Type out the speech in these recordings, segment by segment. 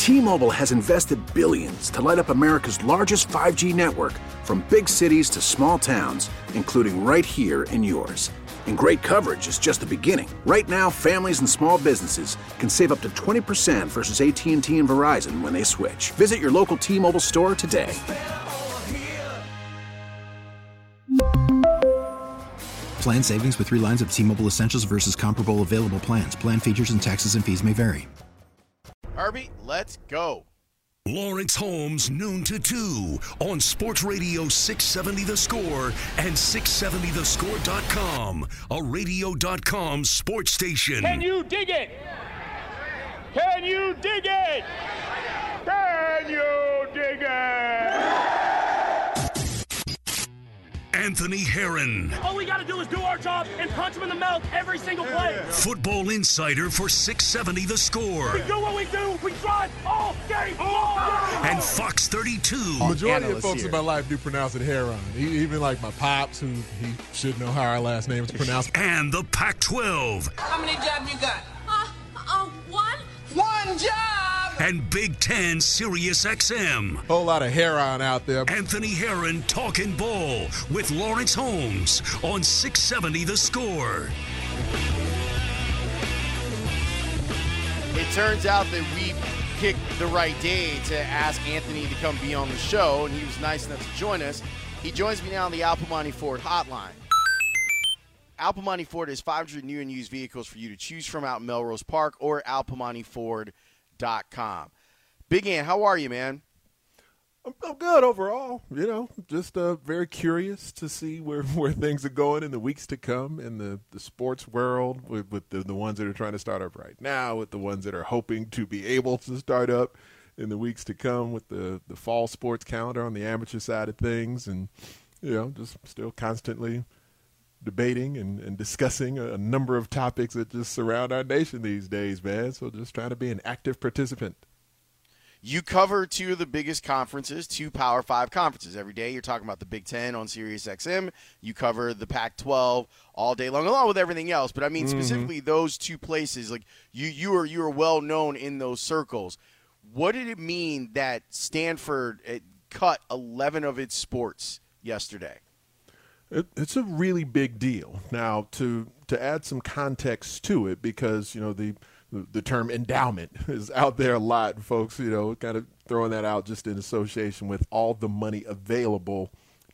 T-Mobile has invested billions to light up America's largest 5G network, from big cities to small towns, including right here in yours. And great coverage is just the beginning. Right now, families and small businesses can save up to 20% versus AT&T and Verizon when they switch. Visit your local T-Mobile store today. Plan savings with 3 lines of T-Mobile Essentials versus comparable available plans. Plan features and taxes and fees may vary. Herbie, let's go. Lawrence Holmes, noon to 2 on Sports Radio 670 The Score and 670thescore.com, a radio.com sports station. Can you dig it? Can you dig it? Can you dig it? Anthony Herron. All we got to do is do our job and punch him in the mouth every single play. Football insider for 670 The Score. We do what we do. We drive all game long. And Fox 32. The majority of folks in my life do pronounce it Herron. Even like my pops, who he should know how our last name is pronounced. And the Pac-12. How many jobs you got? One. One job. And Big Ten Sirius XM. Whole lot of Herron out there. Anthony Herron talking ball with Lawrence Holmes on 670 The Score. It turns out that we picked the right day to ask Anthony to come be on the show, and he was nice enough to join us. He joins me now on the Al Piemonte Ford hotline. Al Piemonte Ford has 500 new and used vehicles for you to choose from out in Melrose Park or alpiemonteford.com. Big Ant, how are you, man? I'm good overall. You know, just very curious to see where things are going in the weeks to come in the sports world with the ones that are trying to start up right now, with the ones that are hoping to be able to start up in the weeks to come, with the fall sports calendar on the amateur side of things, and, you know, just still constantly debating and discussing a number of topics that just surround our nation these days, man. So just trying to be an active participant. You cover 2 of the biggest conferences, 2 Power 5 conferences. Every day you're talking about the Big Ten on Sirius XM. You cover the Pac-12 all day long, along with everything else. But, I mean, specifically those 2 places, like you are well known in those circles. What did it mean that Stanford cut 11 of its sports yesterday? It's a really big deal. Now, to add some context to it, because, you know, the term endowment is out there a lot, folks, you know, kind of throwing that out just in association with all the money available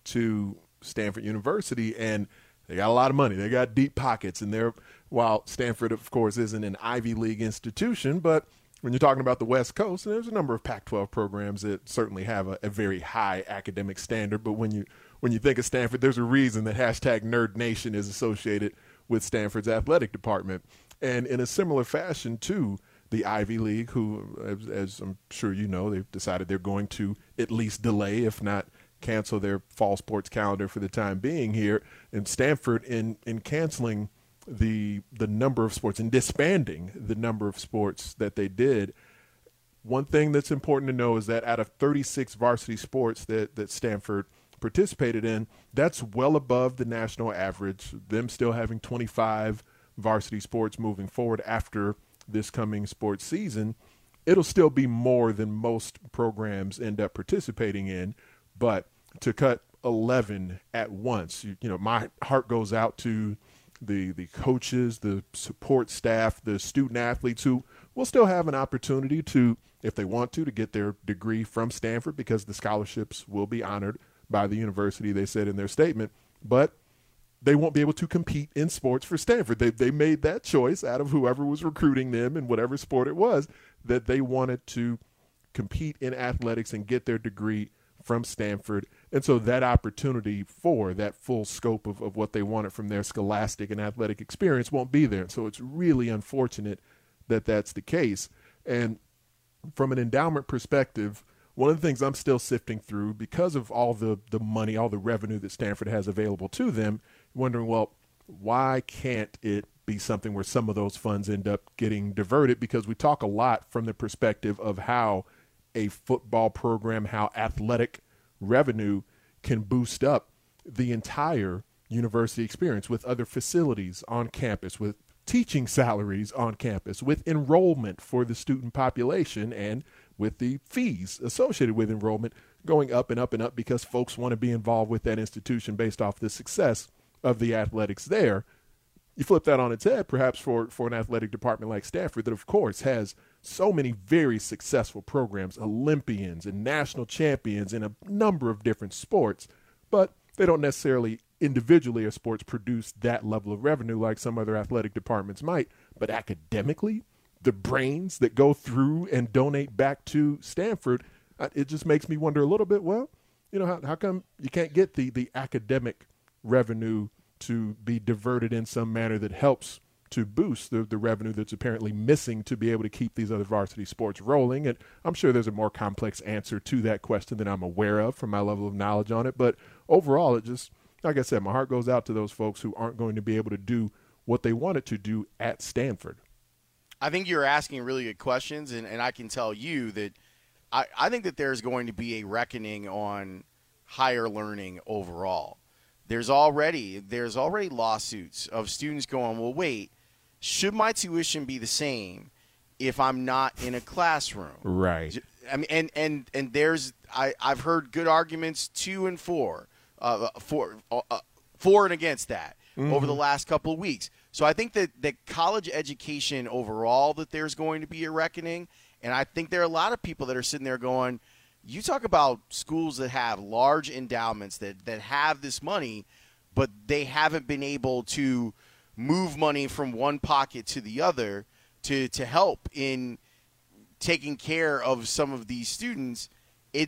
to Stanford University. And they got a lot of money. They got deep pockets. And while Stanford, of course, isn't an Ivy League institution, but when you're talking about the West Coast, there's a number of Pac-12 programs that certainly have a very high academic standard. But when you think of Stanford, there's a reason that #NerdNation is associated with Stanford's athletic department. And in a similar fashion to the Ivy League, who, as I'm sure you know, they've decided they're going to at least delay, if not cancel, their fall sports calendar for the time being here. And Stanford, in canceling the number of sports and disbanding the number of sports that they did, one thing that's important to know is that out of 36 varsity sports that Stanford participated in, that's well above the national average, them still having 25 varsity sports moving forward after this coming sports season. It'll still be more than most programs end up participating in, but to cut 11 at once, you know, my heart goes out to the coaches, the support staff, the student athletes who will still have an opportunity to, if they want to get their degree from Stanford, because the scholarships will be honored by the university, they said in their statement, but they won't be able to compete in sports for Stanford. They made that choice out of whoever was recruiting them in whatever sport it was, that they wanted to compete in athletics and get their degree from Stanford. And so that opportunity for that full scope of what they wanted from their scholastic and athletic experience won't be there. So it's really unfortunate that that's the case. And from an endowment perspective, one of the things I'm still sifting through, because of all the money, all the revenue that Stanford has available to them, wondering, well, why can't it be something where some of those funds end up getting diverted? Because we talk a lot from the perspective of how a football program, how athletic revenue can boost up the entire university experience with other facilities on campus, with teaching salaries on campus, with enrollment for the student population, and with the fees associated with enrollment going up and up and up because folks want to be involved with that institution based off the success of the athletics there. You flip that on its head, perhaps for an athletic department like Stanford that, of course, has so many very successful programs, Olympians and national champions in a number of different sports, but they don't necessarily individually as sports produce that level of revenue like some other athletic departments might. But academically, the brains that go through and donate back to Stanford, it just makes me wonder a little bit, well, how come you can't get the academic revenue to be diverted in some manner that helps to boost the revenue that's apparently missing to be able to keep these other varsity sports rolling? And I'm sure there's a more complex answer to that question than I'm aware of from my level of knowledge on it. But overall, it just, like I said, my heart goes out to those folks who aren't going to be able to do what they wanted to do at Stanford. I think you're asking really good questions, and I can tell you that I think that there's going to be a reckoning on higher learning overall. There's already lawsuits of students going, well, wait, should my tuition be the same if I'm not in a classroom? Right. I mean, and I've heard good arguments for and against that over the last couple of weeks. So I think that college education overall, that there's going to be a reckoning. And I think there are a lot of people that are sitting there going, you talk about schools that have large endowments that have this money, but they haven't been able to move money from one pocket to the other to help in taking care of some of these students. It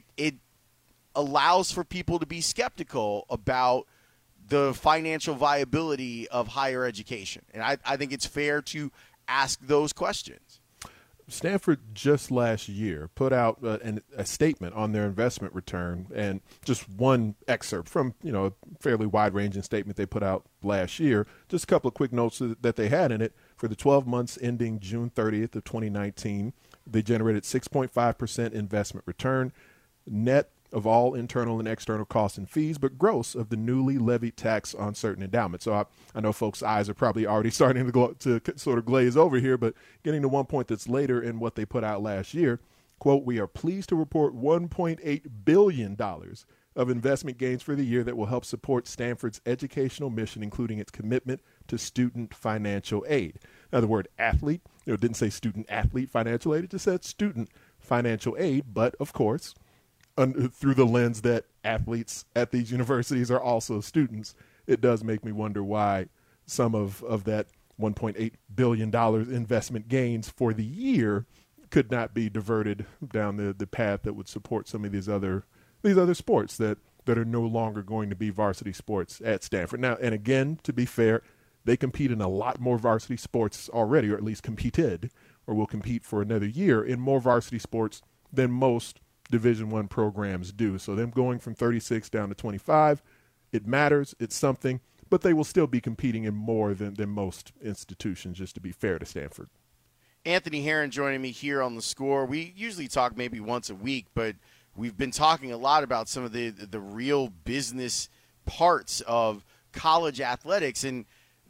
allows for people to be skeptical about the financial viability of higher education. And I think it's fair to ask those questions. Stanford just last year put out a statement on their investment return, and just one excerpt from a fairly wide-ranging statement they put out last year. Just a couple of quick notes that they had in it. For the 12 months ending June 30th of 2019, they generated 6.5% investment return, net of all internal and external costs and fees, but gross of the newly levied tax on certain endowments. So I know folks' eyes are probably already starting to sort of glaze over here, but getting to one point that's later in what they put out last year, quote, "We are pleased to report $1.8 billion of investment gains for the year that will help support Stanford's educational mission, including its commitment to student financial aid." Now, the word athlete, it didn't say student athlete financial aid, it just said student financial aid, but of course, through the lens that athletes at these universities are also students, it does make me wonder why some of that $1.8 billion investment gains for the year could not be diverted down the path that would support some of these other sports that are no longer going to be varsity sports at Stanford. Now, and again, to be fair, they compete in a lot more varsity sports already, or at least competed, or will compete for another year in more varsity sports than most Division I programs do. So them going from 36 down to 25, it matters, it's something, but they will still be competing in more than most institutions, just to be fair to Stanford. Anthony Herron joining me here on The Score. We usually talk maybe once a week, but we've been talking a lot about some of the real business parts of college athletics. And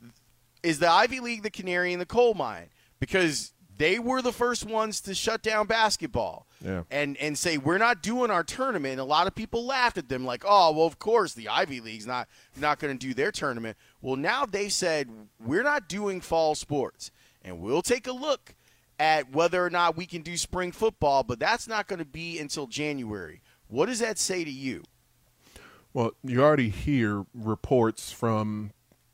is the Ivy League the canary in the coal mine? Because they were the first ones to shut down basketball and say, we're not doing our tournament. And a lot of people laughed at them like, oh, well, of course, the Ivy League's not going to do their tournament. Well, now they said, we're not doing fall sports. And we'll take a look at whether or not we can do spring football, but that's not going to be until January. What does that say to you? Well, you already hear reports from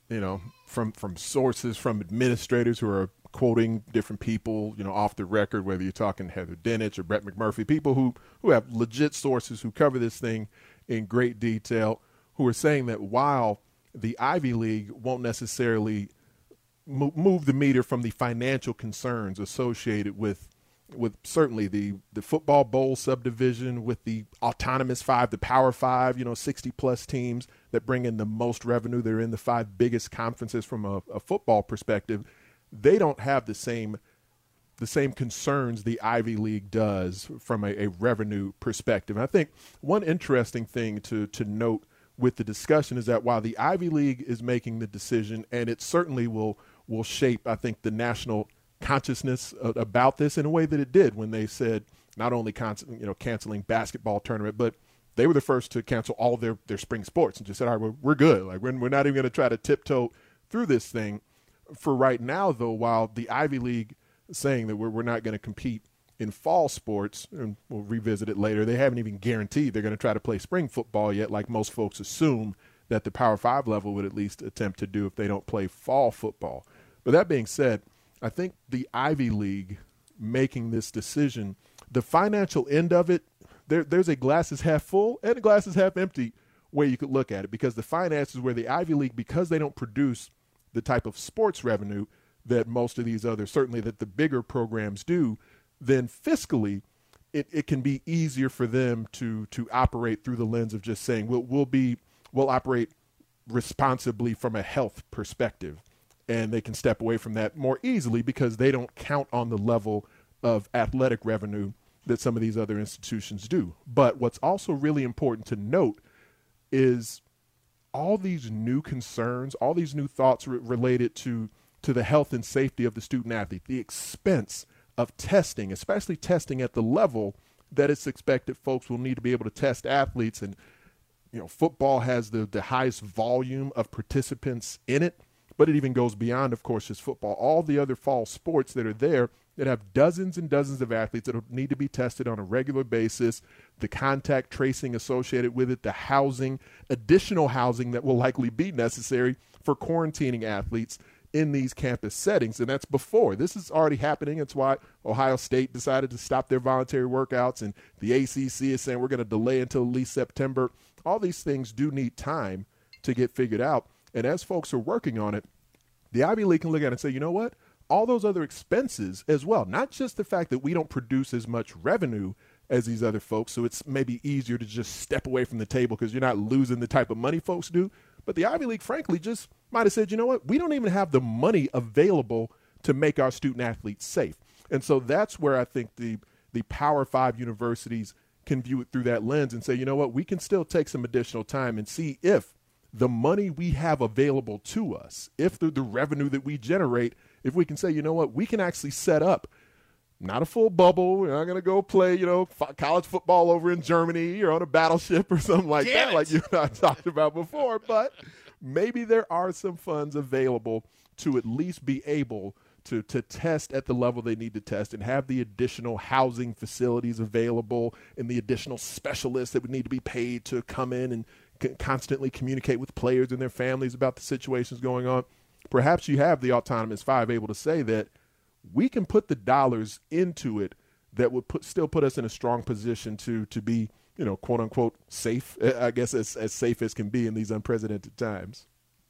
sources, from administrators who are quoting different people, off the record, whether you're talking Heather Dinich or Brett McMurphy, people who have legit sources who cover this thing in great detail, who are saying that while the Ivy League won't necessarily move the meter from the financial concerns associated with certainly the football bowl subdivision, with the autonomous five, the Power Five, 60-plus teams that bring in the most revenue. They're in the five biggest conferences from a football perspective. They don't have the same concerns the Ivy League does from a revenue perspective. And I think one interesting thing to note with the discussion is that while the Ivy League is making the decision, and it certainly will shape, I think, the national consciousness about this in a way that it did when they said, not only canceling basketball tournament, but they were the first to cancel all their spring sports and just said, all right, we're good. Like, we're not even going to try to tiptoe through this thing. For right now, though, while the Ivy League is saying that we're not going to compete in fall sports, and we'll revisit it later, they haven't even guaranteed they're going to try to play spring football yet, like most folks assume that the Power 5 level would at least attempt to do if they don't play fall football. But that being said, I think the Ivy League making this decision, the financial end of it, there's a glass is half full and a glass is half empty way you could look at it, because the finances where the Ivy League, because they don't produce the type of sports revenue that most of these others, certainly that the bigger programs do, then fiscally it can be easier for them to operate through the lens of just saying we'll operate responsibly from a health perspective, and they can step away from that more easily because they don't count on the level of athletic revenue that some of these other institutions do. But what's also really important to note is all these new concerns, all these new thoughts related to the health and safety of the student athlete, the expense of testing, especially testing at the level that it's expected folks will need to be able to test athletes. And, football has the highest volume of participants in it, but it even goes beyond, of course, just football. All the other fall sports that are there that have dozens and dozens of athletes that need to be tested on a regular basis, the contact tracing associated with it, the housing, additional housing that will likely be necessary for quarantining athletes in these campus settings. And that's before. This is already happening. It's why Ohio State decided to stop their voluntary workouts, and the ACC is saying we're going to delay until at least September. All these things do need time to get figured out. And as folks are working on it, the Ivy League can look at it and say, you know what? All those other expenses as well, not just the fact that we don't produce as much revenue as these other folks, so it's maybe easier to just step away from the table because you're not losing the type of money folks do. But the Ivy League, frankly, just might have said, you know what? We don't even have the money available to make our student athletes safe. And so that's where I think the Power 5 universities can view it through that lens and say, you know what? We can still take some additional time and see if the money we have available to us, if the revenue that we generate, if we can say, you know what, we can actually set up not a full bubble. We're not going to go play, college football over in Germany or on a battleship or something like that, like you and I talked about before. But maybe there are some funds available to at least be able to test at the level they need to test and have the additional housing facilities available and the additional specialists that would need to be paid to come in and constantly communicate with players and their families about the situations going on. Perhaps you have the Autonomous 5 able to say that we can put the dollars into it that would still put us in a strong position to be, quote unquote, safe, I guess as safe as can be in these unprecedented times.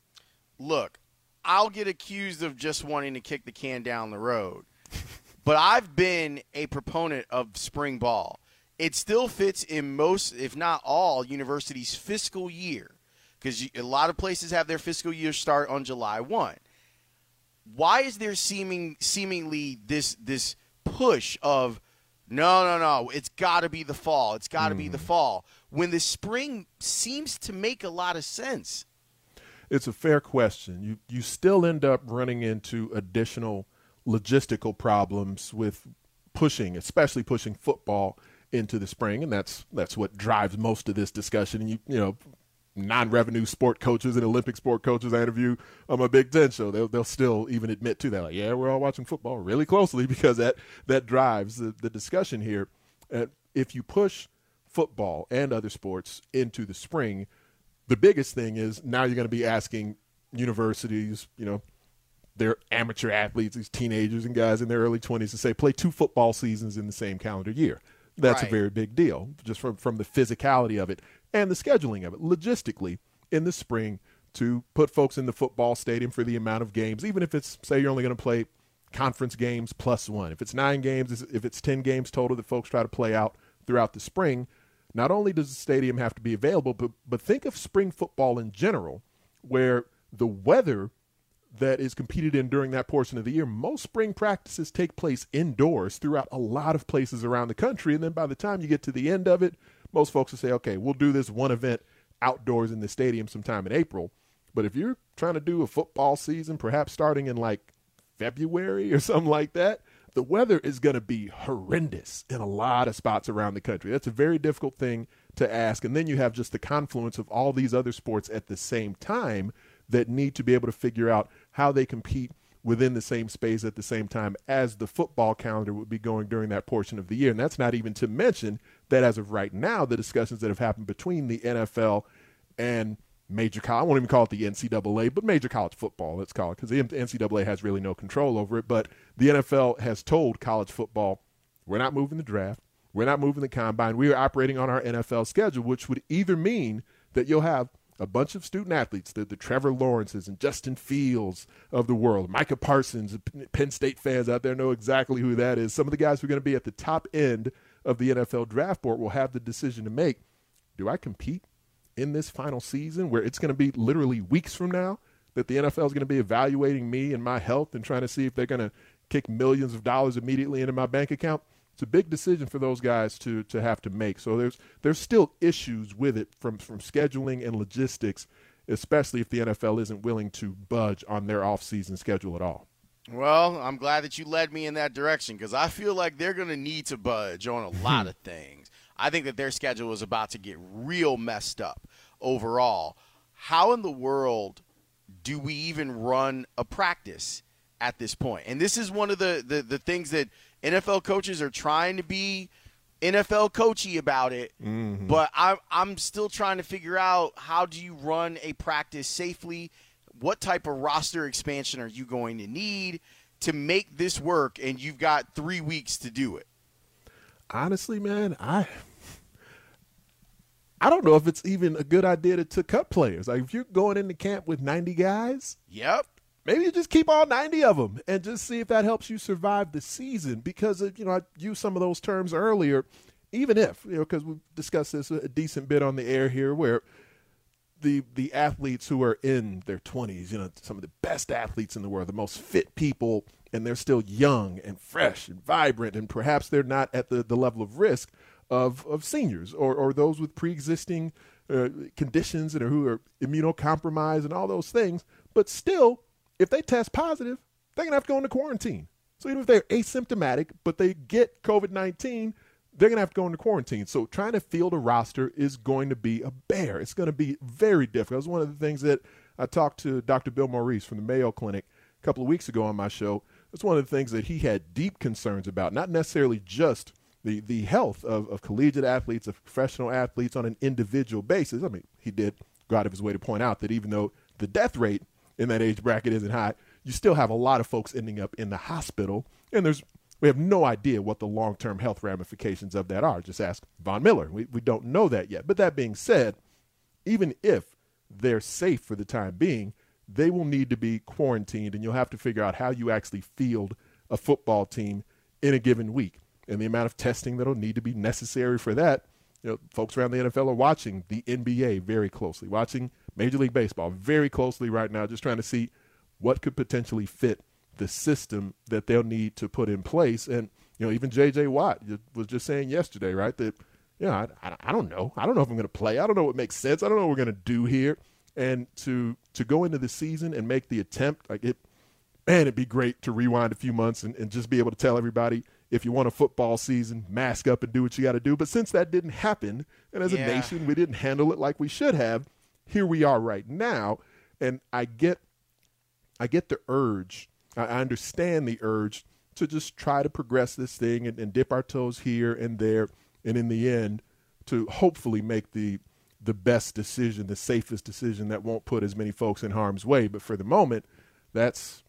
Look, I'll get accused of just wanting to kick the can down the road, but I've been a proponent of spring ball. It still fits in most, if not all, universities' fiscal year, because a lot of places have their fiscal year start on July 1. Why is there seemingly this push of no, it's got to be the fall, it's got to be the fall, when the spring seems to make a lot of sense? It's a fair question. You still end up running into additional logistical problems with especially pushing football into the spring, and that's what drives most of this discussion. And non-revenue sport coaches and Olympic sport coaches I interview on my Big Ten show, they'll still even admit to that. Like, yeah, we're all watching football really closely because that drives the discussion here. If you push football and other sports into the spring, the biggest thing is now you're going to be asking universities, their amateur athletes, these teenagers and guys in their early 20s to say, play 2 football seasons in the same calendar year. That's right. A very big deal, just from the physicality of it and the scheduling of it. Logistically, in the spring, to put folks in the football stadium for the amount of games, even if it's, say, you're only going to play conference games plus 1. If it's 9 games, if it's 10 games total that folks try to play out throughout the spring, not only does the stadium have to be available, but think of spring football in general, where the weather that is competed in during that portion of the year, most spring practices take place indoors throughout a lot of places around the country. And then by the time you get to the end of it, most folks will say, okay, we'll do this one event outdoors in the stadium sometime in April. But if you're trying to do a football season, perhaps starting in like February or something like that, the weather is going to be horrendous in a lot of spots around the country. That's a very difficult thing to ask. And then you have just the confluence of all these other sports at the same time that need to be able to figure out how they compete within the same space at the same time as the football calendar would be going during that portion of the year. And that's not even to mention that as of right now, the discussions that have happened between the NFL and major college, I won't even call it the NCAA, but major college football, let's call it, because the NCAA has really no control over it. But the NFL has told college football, we're not moving the draft, we're not moving the combine, we are operating on our NFL schedule, which would either mean that you'll have a bunch of student athletes, the Trevor Lawrences and Justin Fields of the world, Micah Parsons, Penn State fans out there know exactly who that is. Some of the guys who are going to be at the top end of the NFL draft board will have the decision to make, do I compete in this final season where it's going to be literally weeks from now that the NFL is going to be evaluating me and my health and trying to see if they're going to kick millions of dollars immediately into my bank account? It's a big decision for those guys to have to make. So there's still issues with it from scheduling and logistics, especially if the NFL isn't willing to budge on their off-season schedule at all. Well, I'm glad that you led me in that direction because I feel like they're going to need to budge on a lot of things. I think that their schedule is about to get real messed up overall. How in the world do we even run a practice at this point? And this is one of the things that NFL coaches are trying to be NFL coachy about it, but I'm still trying to figure out how do you run a practice safely? What type of roster expansion are you going to need to make this work? And you've got 3 weeks to do it. Honestly, man, I don't know if it's even a good idea to cut players. Like if you're going into camp with 90 guys, yep, maybe you just keep all 90 of them and just see if that helps you survive the season. Because I used some of those terms earlier. Even if because we've discussed this a decent bit on the air here, where the athletes who are in their 20s, some of the best athletes in the world, the most fit people, and they're still young and fresh and vibrant, and perhaps they're not at the level of risk of seniors or those with pre-existing conditions and who are immunocompromised and all those things. But still, if they test positive, they're going to have to go into quarantine. So even if they're asymptomatic, but they get COVID-19, they're going to have to go into quarantine. So trying to field a roster is going to be a bear. It's going to be very difficult. It was one of the things that I talked to Dr. Bill Maurice from the Mayo Clinic a couple of weeks ago on my show. It's one of the things that he had deep concerns about, not necessarily just the health of collegiate athletes, of professional athletes on an individual basis. I mean, he did go out of his way to point out that even though the death rate in that age bracket isn't high, you still have a lot of folks ending up in the hospital, and we have no idea what the long-term health ramifications of that are. Just ask Von Miller. We don't know that yet. But that being said, even if they're safe for the time being, they will need to be quarantined, and you'll have to figure out how you actually field a football team in a given week. And the amount of testing that will need to be necessary for that, folks around the NFL are watching the NBA very closely, watching Major League Baseball very closely right now, just trying to see what could potentially fit the system that they'll need to put in place. And, even J.J. Watt was just saying yesterday, right, that, I don't know. I don't know if I'm going to play. I don't know what makes sense. I don't know what we're going to do here. And to go into the season and make the attempt, it'd be great to rewind a few months and just be able to tell everybody, if you want a football season, mask up and do what you got to do. But since that didn't happen, and as a nation, we didn't handle it like we should have, here we are right now. And I get the urge. I understand the urge to just try to progress this thing and dip our toes here and there. And in the end, to hopefully make the best decision, the safest decision that won't put as many folks in harm's way. But for the moment, that's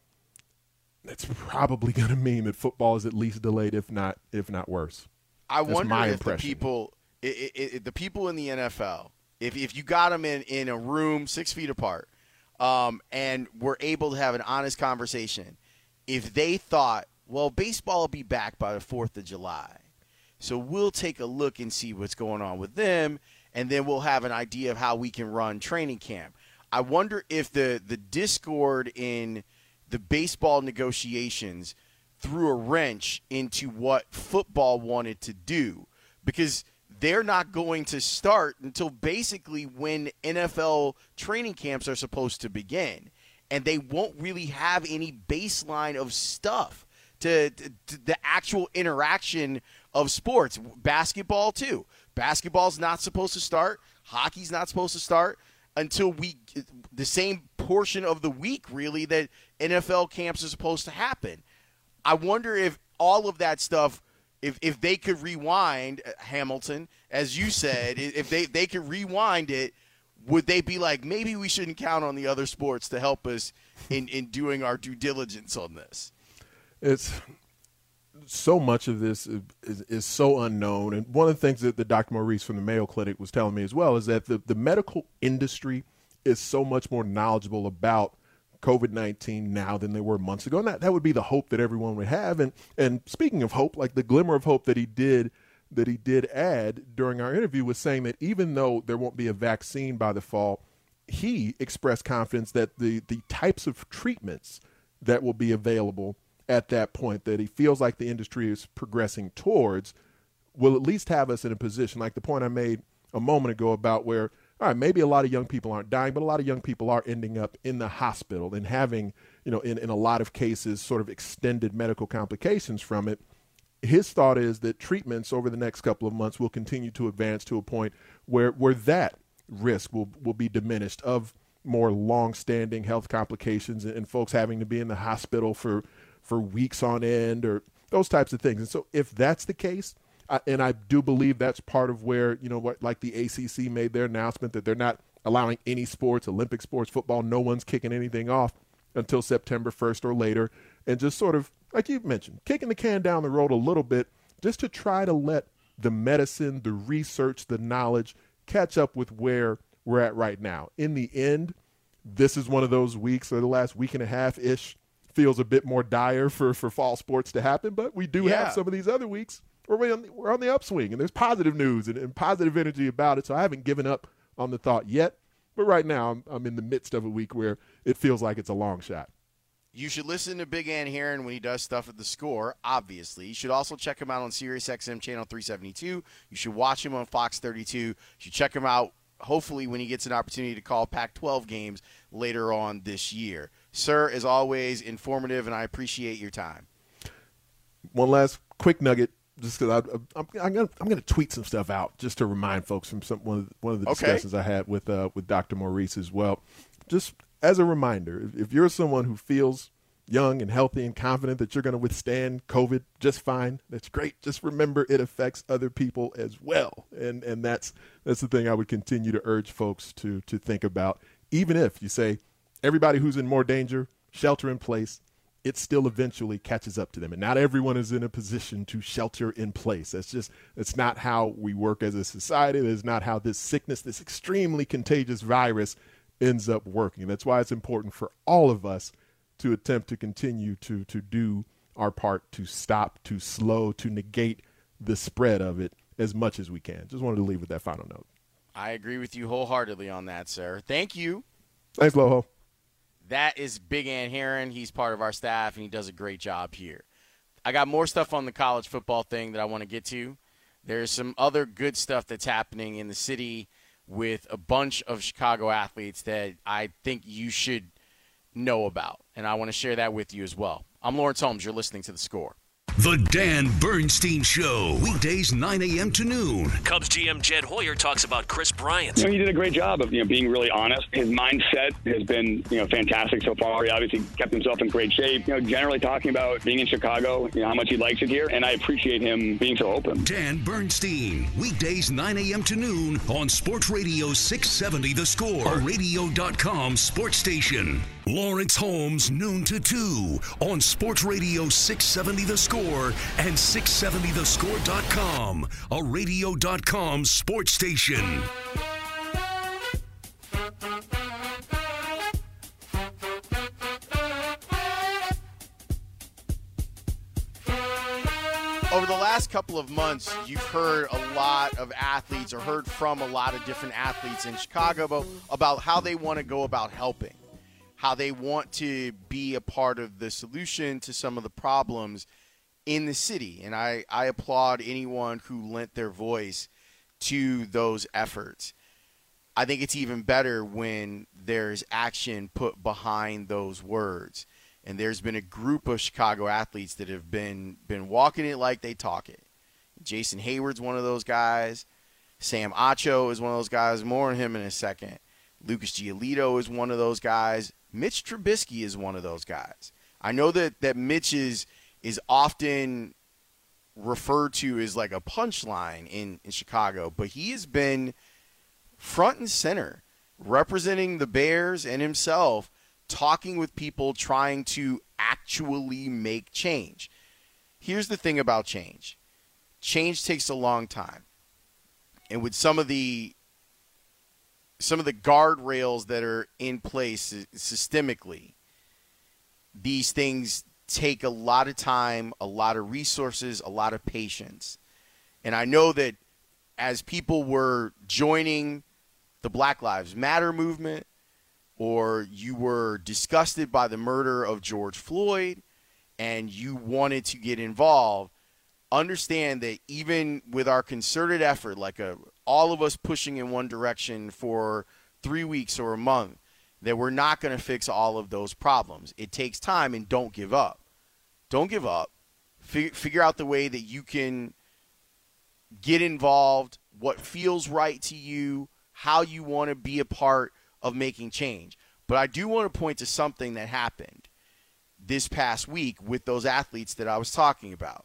probably going to mean that football is at least delayed, if not worse. I wonder if the people in the NFL, if you got them in a room 6 feet apart, and were able to have an honest conversation, if they thought, well, baseball will be back by the 4th of July, so we'll take a look and see what's going on with them, and then we'll have an idea of how we can run training camp. I wonder if the discord in the baseball negotiations threw a wrench into what football wanted to do, because they're not going to start until basically when NFL training camps are supposed to begin, and they won't really have any baseline of stuff to the actual interaction of sports. Basketball, too. Basketball's not supposed to start. Hockey's not supposed to start until the same portion of the week, really, that NFL camps are supposed to happen. I wonder if all of that stuff, if they could rewind, Hamilton, as you said, if they could rewind it, would they be like, maybe we shouldn't count on the other sports to help us in doing our due diligence on this? It's so much of this is so unknown. And one of the things that Dr. Maurice from the Mayo Clinic was telling me as well is that the medical industry is so much more knowledgeable about COVID-19 now than they were months ago. And that would be the hope that everyone would have. And speaking of hope, like the glimmer of hope that he did add during our interview was saying that even though there won't be a vaccine by the fall, he expressed confidence that the types of treatments that will be available at that point that he feels like the industry is progressing towards will at least have us in a position, like the point I made a moment ago about where, all right, maybe a lot of young people aren't dying, but a lot of young people are ending up in the hospital and having, in a lot of cases, sort of extended medical complications from it. His thought is that treatments over the next couple of months will continue to advance to a point where that risk will be diminished of more long-standing health complications and folks having to be in the hospital for weeks on end or those types of things. And so if that's the case, and I do believe that's part of where, like the ACC made their announcement that they're not allowing any sports, Olympic sports, football, no one's kicking anything off until September 1st or later. And just sort of, like you mentioned, kicking the can down the road a little bit just to try to let the medicine, the research, the knowledge catch up with where we're at right now. In the end, this is one of those weeks, or the last week and a half-ish, feels a bit more dire for fall sports to happen, but we do have some of these other weeks where we're on the upswing, and there's positive news and positive energy about it, so I haven't given up on the thought yet, but right now I'm in the midst of a week where it feels like it's a long shot. You should listen to Big Ann Heron when he does stuff at the Score, obviously. You should also check him out on SiriusXM Channel 372. You should watch him on Fox 32. You should check him out, hopefully, when he gets an opportunity to call Pac-12 games later on this year. Sir, as always, informative, and I appreciate your time. One last quick nugget, just because I'm going to tweet some stuff out just to remind folks from one of the discussions I had with Dr. Maurice as well. Just as a reminder, if you're someone who feels young and healthy and confident that you're going to withstand COVID just fine, that's great. Just remember it affects other people as well, and that's the thing I would continue to urge folks to think about. Even if you say everybody who's in more danger, shelter in place, it still eventually catches up to them. And not everyone is in a position to shelter in place. That's not how we work as a society. That's not how this sickness, this extremely contagious virus, ends up working. That's why it's important for all of us to attempt to continue to do our part to stop, to slow, to negate the spread of it as much as we can. Just wanted to leave with that final note. I agree with you wholeheartedly on that, sir. Thank you. Thanks, Loho. That is Big Ann Heron. He's part of our staff, and he does a great job here. I got more stuff on the college football thing that I want to get to. There's some other good stuff that's happening in the city with a bunch of Chicago athletes that I think you should know about, and I want to share that with you as well. I'm Lawrence Holmes. You're listening to The Score. The Dan Bernstein Show, weekdays 9 a.m. to noon. Cubs GM Jed Hoyer talks about Chris Bryant. He did a great job of being really honest. His mindset has been fantastic so far. He obviously kept himself in great shape. Generally talking about being in Chicago, how much he likes it here, and I appreciate him being so open. Dan Bernstein, weekdays 9 a.m. to noon on Sports Radio 670 The Score, a radio.com sports station. Lawrence Holmes, noon to 2 on Sports Radio 670 The Score and 670thescore.com, a radio.com sports station. Over the last couple of months, you've heard a lot of athletes or heard from a lot of different athletes in Chicago about how they want to go about helping, how they want to be a part of the solution to some of the problems in the city. And I applaud anyone who lent their voice to those efforts. I think it's even better when there's action put behind those words. And there's been a group of Chicago athletes that have been walking it like they talk it. Jason Hayward's one of those guys. Sam Acho is one of those guys. More on him in a second. Lucas Giolito is one of those guys. Mitch Trubisky is one of those guys. I know that Mitch is often referred to as like a punchline in Chicago, but he has been front and center, representing the Bears and himself, talking with people, trying to actually make change. Here's the thing about change. Change takes a long time. And with some of the guardrails that are in place systemically, these things take a lot of time, a lot of resources, a lot of patience. And I know that as people were joining the Black Lives Matter movement, or you were disgusted by the murder of George Floyd and you wanted to get involved, understand that even with our concerted effort, like all of us pushing in one direction for 3 weeks or a month, that we're not going to fix all of those problems. It takes time, and don't give up. Don't give up. Figure out the way that you can get involved, what feels right to you, how you want to be a part of making change. But I do want to point to something that happened this past week with those athletes that I was talking about.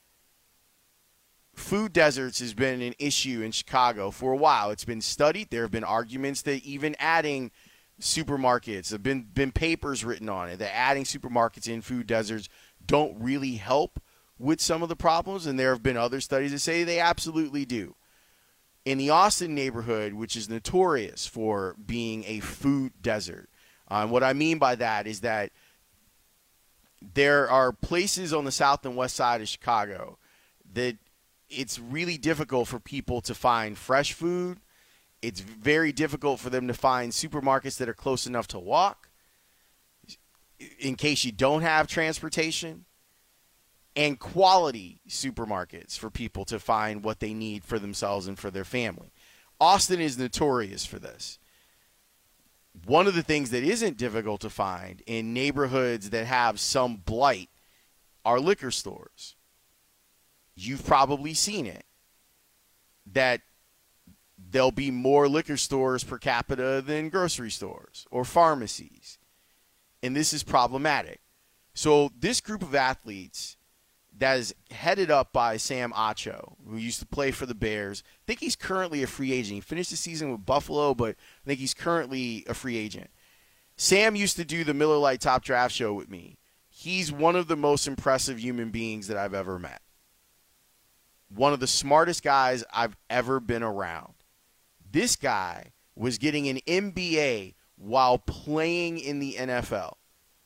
Food deserts has been an issue in Chicago for a while. It's been studied. There have been arguments that even adding supermarkets, have been papers written on it, that adding supermarkets in food deserts don't really help with some of the problems. And there have been other studies that say they absolutely do. In the Austin neighborhood, which is notorious for being a food desert, what I mean by that is that there are places on the south and west side of Chicago that it's really difficult for people to find fresh food. It's very difficult for them to find supermarkets that are close enough to walk in case you don't have transportation, and quality supermarkets for people to find what they need for themselves and for their family. Austin is notorious for this. One of the things that isn't difficult to find in neighborhoods that have some blight are liquor stores. You've probably seen it, that there'll be more liquor stores per capita than grocery stores or pharmacies. And this is problematic. So this group of athletes that is headed up by Sam Acho, who used to play for the Bears. I think he's currently a free agent. He finished the season with Buffalo, but I think he's currently a free agent. Sam used to do the Miller Lite Top Draft Show with me. He's one of the most impressive human beings that I've ever met. One of the smartest guys I've ever been around. This guy was getting an MBA while playing in the NFL.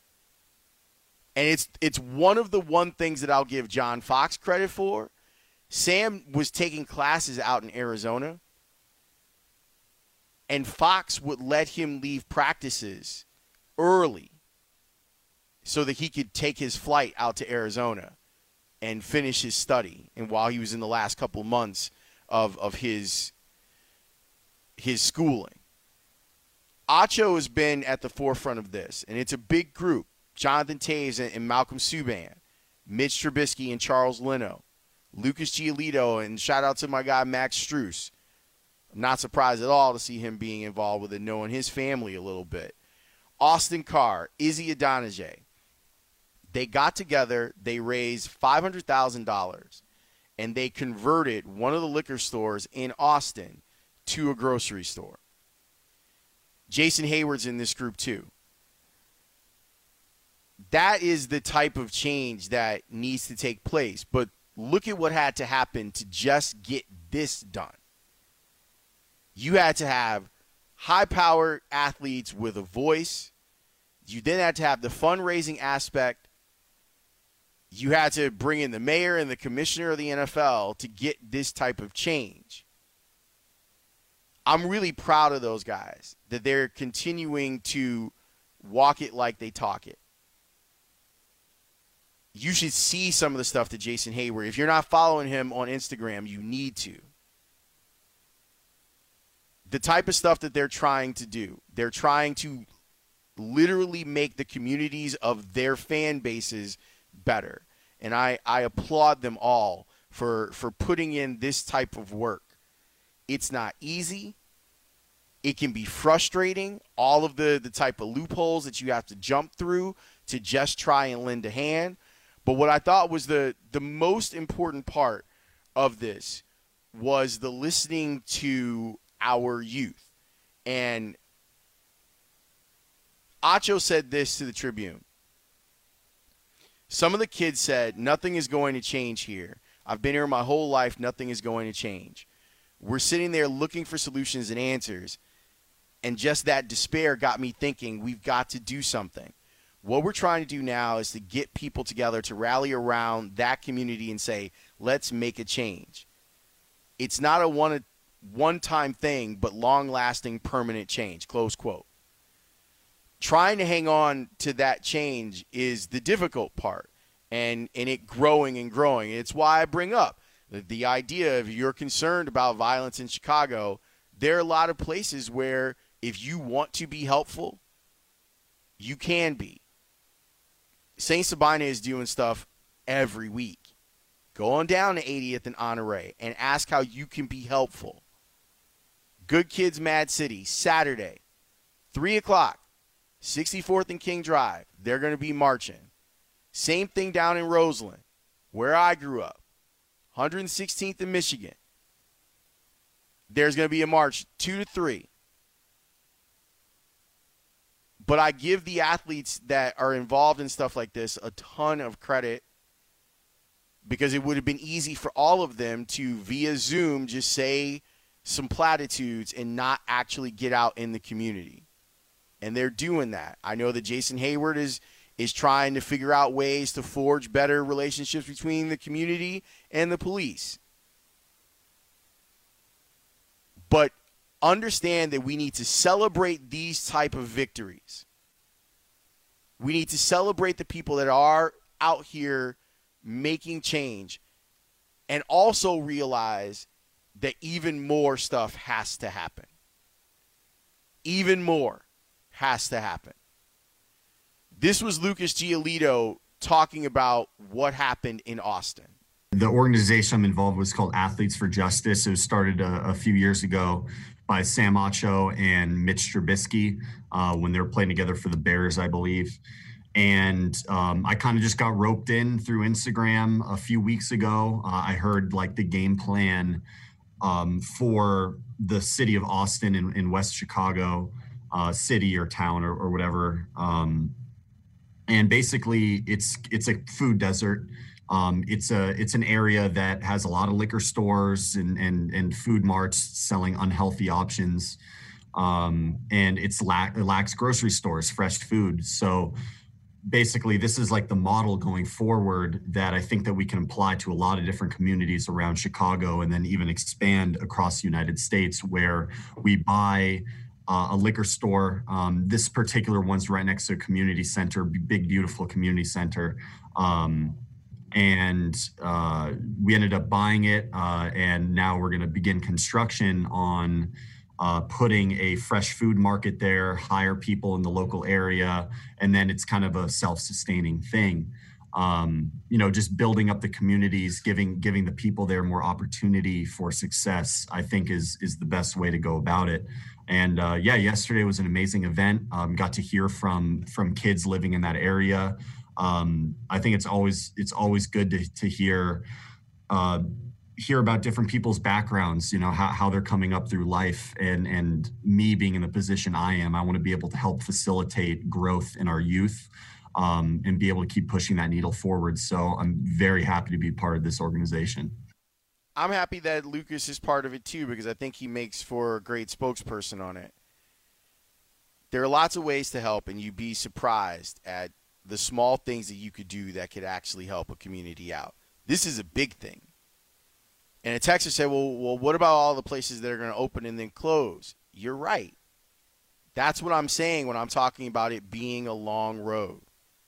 And it's one of the things that I'll give John Fox credit for. Sam was taking classes out in Arizona, and Fox would let him leave practices early so that he could take his flight out to Arizona and finish his study. And while he was in the last couple of months of his schooling. Acho has been at the forefront of this, and it's a big group. Jonathan Taves and Malcolm Subban, Mitch Trubisky and Charles Leno, Lucas Giolito, and shout out to my guy Max Strus. I'm not surprised at all to see him being involved with it, knowing his family a little bit. Austin Carr, Izzy Adonijay. They got together, they raised $500,000, and they converted one of the liquor stores in Austin to a grocery store. Jason Hayward's in this group too. That is the type of change that needs to take place. But look at what had to happen to just get this done. You had to have high-powered athletes with a voice. You then had to have the fundraising aspect. You had to bring in the mayor and the commissioner of the NFL to get this type of change. I'm really proud of those guys, that they're continuing to walk it like they talk it. You should see some of the stuff that Jason Hayward, if you're not following him on Instagram, you need to. The type of stuff that they're trying to do. They're trying to literally make the communities of their fan bases better. And I applaud them all for putting in this type of work. It's not easy. It can be frustrating, all of the type of loopholes that you have to jump through to just try and lend a hand. But what I thought was the most important part of this was the listening to our youth. And Acho said this to the Tribune. Some of the kids said, nothing is going to change here. I've been here my whole life. Nothing is going to change. We're sitting there looking for solutions and answers. And just that despair got me thinking we've got to do something. What we're trying to do now is to get people together to rally around that community and say, let's make a change. It's not a one-time thing, but long-lasting, permanent change, close quote. Trying to hang on to that change is the difficult part, and it growing and growing. It's why I bring up the idea of you're concerned about violence in Chicago. There are a lot of places where if you want to be helpful, you can be. St. Sabina is doing stuff every week. Go on down to 80th and Honore and ask how you can be helpful. Good Kids Mad City, Saturday, 3 o'clock, 64th and King Drive. They're going to be marching. Same thing down in Roseland, where I grew up, 116th in Michigan. There's going to be a march 2 to 3. But I give the athletes that are involved in stuff like this a ton of credit because it would have been easy for all of them to, via Zoom, just say some platitudes and not actually get out in the community. And they're doing that. I know that Jason Hayward is trying to figure out ways to forge better relationships between the community and the police. But understand that we need to celebrate these type of victories. We need to celebrate the people that are out here making change and also realize that even more stuff has to happen. Even more has to happen. This was Lucas Giolito talking about what happened in Austin. The organization I'm involved with is called Athletes for Justice. It was started a few years ago by Sam Acho and Mitch Trubisky when they were playing together for the Bears, I believe. And I kind of just got roped in through Instagram a few weeks ago. I heard like the game plan for the city of Austin in West Chicago, city or town or whatever. And basically it's a food desert. It's an area that has a lot of liquor stores and food marts selling unhealthy options. And it lacks grocery stores, fresh food. So basically this is like the model going forward that I think that we can apply to a lot of different communities around Chicago and then even expand across the United States where we buy a liquor store. This particular one's right next to a community center, big, beautiful community center. And we ended up buying it, and now we're going to begin construction on putting a fresh food market there, hire people in the local area, and then it's kind of a self-sustaining thing. Just building up the communities, giving the people there more opportunity for success, I think is the best way to go about it. And yesterday was an amazing event. Got to hear from kids living in that area. I think it's always good to hear about different people's backgrounds, how they're coming up through life, and me being in the position I am, I want to be able to help facilitate growth in our youth, and be able to keep pushing that needle forward. So I'm very happy to be part of this organization. I'm happy that Lucas is part of it too, because I think he makes for a great spokesperson on it. There are lots of ways to help, and you'd be surprised at the small things that you could do that could actually help a community out. This is a big thing. And a texter said, well, what about all the places that are going to open and then close? You're right. That's what I'm saying when I'm talking about it being a long road.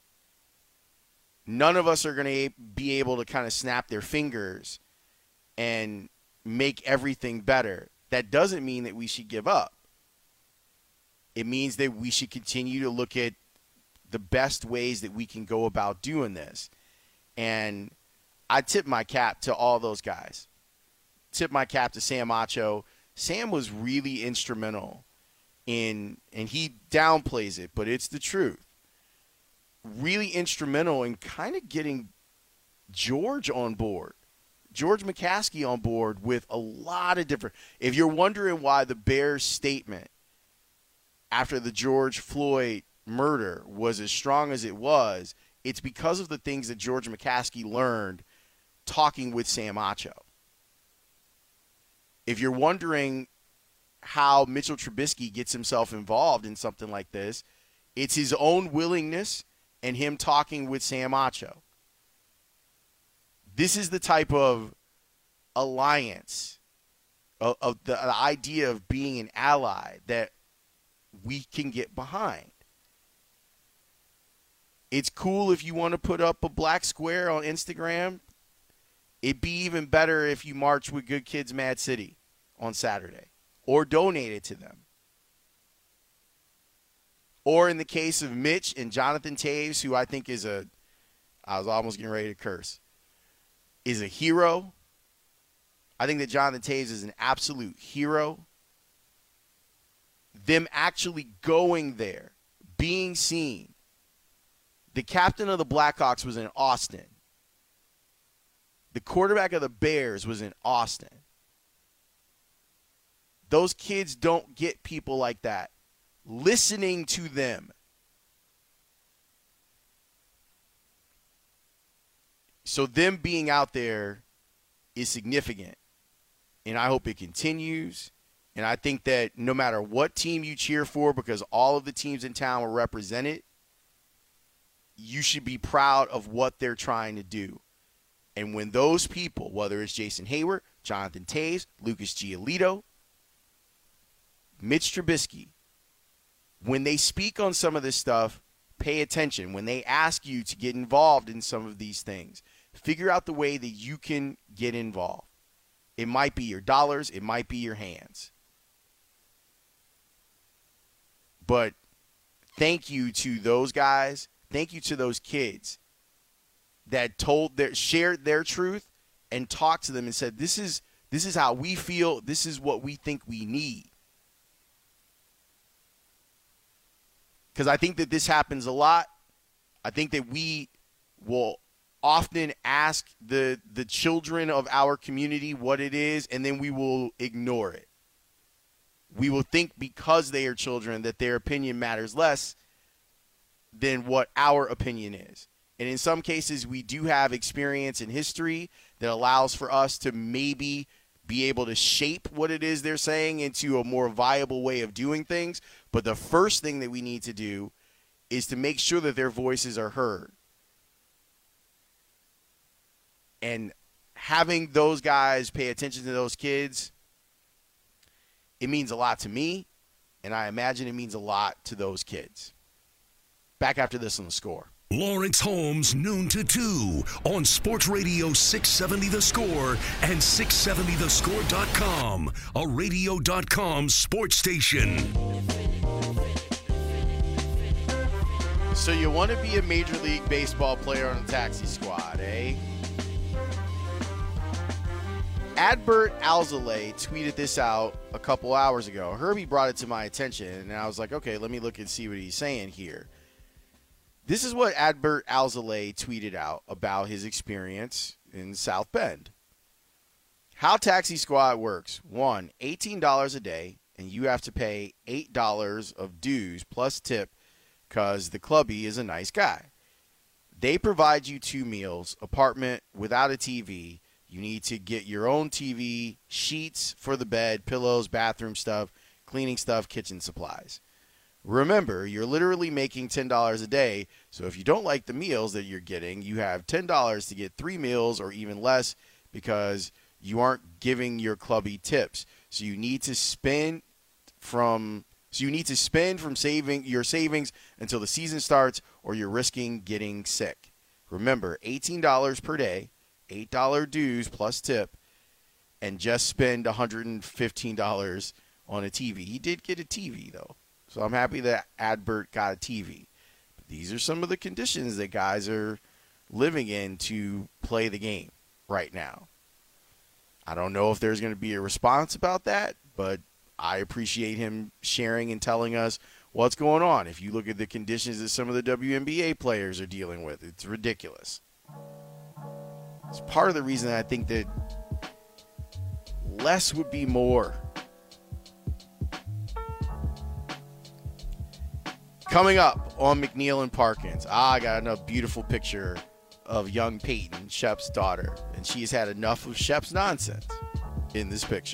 None of us are going to be able to kind of snap their fingers and make everything better. That doesn't mean that we should give up. It means that we should continue to look at the best ways that we can go about doing this. And I tip my cap to all those guys. Tip my cap to Sam Acho. Sam was really instrumental in, and he downplays it, but it's the truth, really instrumental in kind of getting George on board, George McCaskey on board with a lot of different – if you're wondering why the Bears' statement after the George Floyd murder was as strong as it was, it's because of the things that George McCaskey learned talking with Sam Acho. If you're wondering how Mitchell Trubisky gets himself involved in something like this, it's his own willingness and him talking with Sam Acho. This is the type of alliance, of the idea of being an ally that we can get behind. It's cool if you want to put up a black square on Instagram. It'd be even better if you march with Good Kids Mad City on Saturday or donate it to them. Or in the case of Mitch and Jonathan Taves, who I think is I was almost getting ready to curse, is a hero. I think that Jonathan Taves is an absolute hero. Them actually going there, being seen. The captain of the Blackhawks was in Austin. The quarterback of the Bears was in Austin. Those kids don't get people like that listening to them. So them being out there is significant. And I hope it continues. And I think that no matter what team you cheer for, because all of the teams in town are represented, you should be proud of what they're trying to do. And when those people, whether it's Jason Hayward, Jonathan Taves, Lucas Giolito, Mitch Trubisky, when they speak on some of this stuff, pay attention. When they ask you to get involved in some of these things, figure out the way that you can get involved. It might be your dollars. It might be your hands. But thank you to those guys. Thank you to those kids that shared their truth and talked to them and said, this is how we feel. This is what we think we need. Because I think that this happens a lot. I think that we will often ask the children of our community what it is, and then we will ignore it. We will think because they are children that their opinion matters less than what our opinion is. And in some cases, we do have experience in history that allows for us to maybe be able to shape what it is they're saying into a more viable way of doing things. But the first thing that we need to do is to make sure that their voices are heard. And having those guys pay attention to those kids, it means a lot to me, and I imagine it means a lot to those kids. Back after this on The Score. Lawrence Holmes, noon to 2 on Sports Radio 670 The Score and 670thescore.com, a radio.com sports station. So you want to be a Major League Baseball player on a taxi squad, eh? Adbert Alzolay tweeted this out a couple hours ago. Herbie brought it to my attention, and I was like, okay, let me look and see what he's saying here. This is what Adbert Alzolay tweeted out about his experience in South Bend. How Taxi Squad works. 1, $18 a day, and you have to pay $8 of dues plus tip because the clubby is a nice guy. They provide you 2 meals, apartment without a TV. You need to get your own TV, sheets for the bed, pillows, bathroom stuff, cleaning stuff, kitchen supplies. Remember, you're literally making $10 a day, so if you don't like the meals that you're getting, you have $10 to get 3 meals or even less because you aren't giving your clubby tips. So you need to spend from saving your savings until the season starts or you're risking getting sick. Remember, $18 per day, $8 dues plus tip, and just spend $115 on a TV. He did get a TV, though. So I'm happy that Adbert got a TV. But these are some of the conditions that guys are living in to play the game right now. I don't know if there's going to be a response about that, but I appreciate him sharing and telling us what's going on. If you look at the conditions that some of the WNBA players are dealing with, it's ridiculous. It's part of the reason I think that less would be more. Coming up on McNeil and Parkins, I got another beautiful picture of young Peyton, Shep's daughter, and she's had enough of Shep's nonsense in this picture.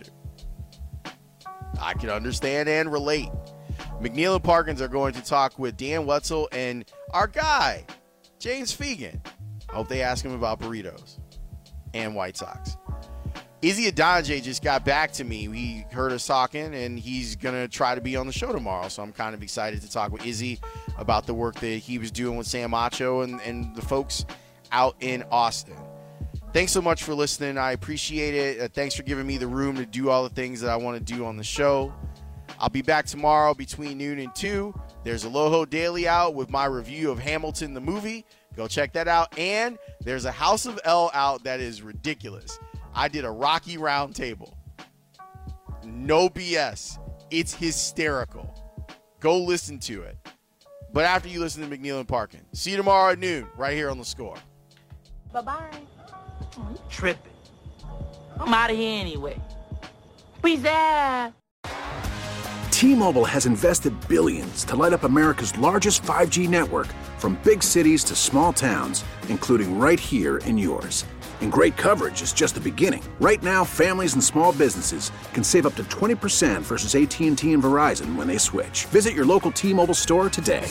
I can understand and relate. McNeil and Parkins are going to talk with Dan Wetzel and our guy, James Fegan. I hope they ask him about burritos and White Sox. Izzy Adonje just got back to me. He heard us talking, and he's going to try to be on the show tomorrow. So I'm kind of excited to talk with Izzy about the work that he was doing with Sam Acho and the folks out in Austin. Thanks so much for listening. I appreciate it. Thanks for giving me the room to do all the things that I want to do on the show. I'll be back tomorrow between noon and 2. There's a Loho Daily out with my review of Hamilton the movie. Go check that out. And there's a House of L out that is ridiculous. I did a Rocky Roundtable. No BS. It's hysterical. Go listen to it. But after you listen to McNeil and Parkin. See you tomorrow at noon right here on The Score. Bye-bye. You tripping. I'm out of here anyway. Peace out. T-Mobile has invested billions to light up America's largest 5G network, from big cities to small towns, including right here in yours. And great coverage is just the beginning. Right now, families and small businesses can save up to 20% versus AT&T and Verizon when they switch. Visit your local T-Mobile store today.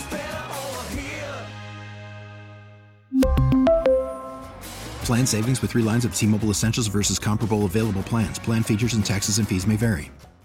Plan savings with 3 lines of T-Mobile Essentials versus comparable available plans. Plan features and taxes and fees may vary.